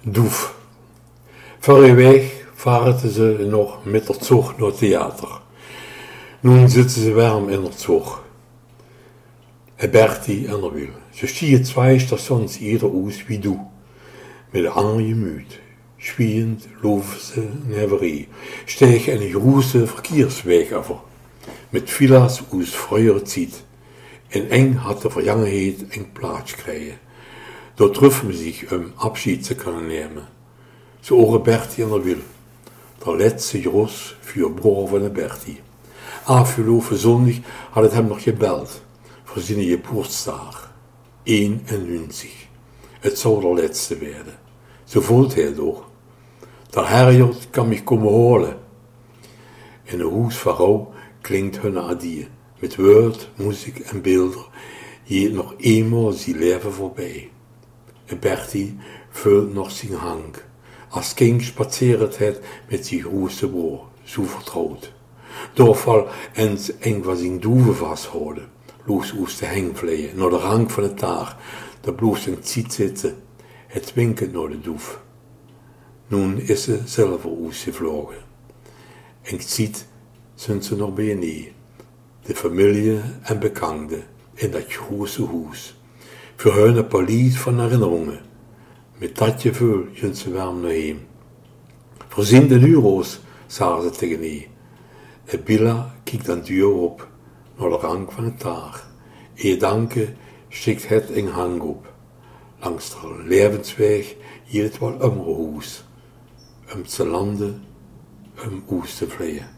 Doef. Vorige week vaarden ze nog met het zog naar het theater. Nu zitten ze warm in het zog. En Bertie en Wil. Ze stieren 2 stations ieder uit wie du. Met een andere gemüt. Schwiend lopen ze neverie. Stegen in een grote verkeersweg over. Met villa's uit vroeger tijd. En eng had de vergangenheid een plaats gekregen. Door troffen ze zich afscheid te kunnen nemen. Zo oren Bertie en Wil. De laatste gros voor broer van Bertie. Afgelopen zondag had het hem nog gebeld. Voor zijn geboortedag. 91. Het zou de laatste werden. Zo voelt hij door. De herjert kan mij komen horen. In een huis van rouw klinkt hun adieu. Met woord, muziek en beelden. Je nog eenmaal zijn leven voorbij. En Bertie vult nog zijn hang. Als kind spaceert het met zijn grootste broer, zo vertrouwd. Doorval en eng van zijn doeven vasthouden. Loos oest de heng vleien, naar de rang van het taar. De bloos in het zitten, het winkelt naar de doef. Nun is ze zelf oest gevlogen. En ziet zijn ze nog bijeen. De familie en bekenden in dat grote huis. Voor hun een paleis van herinneringen. Met dat gevoel gaan ze warm naar heen. Voorzien de euro's, zagen ze tegen die. En Billa kijkt aan de deur op, naar de rang van het taar. En danke stikt het een hang op. Langs de levensweg hier het wel andere huis. Om te landen, om oes te vliegen.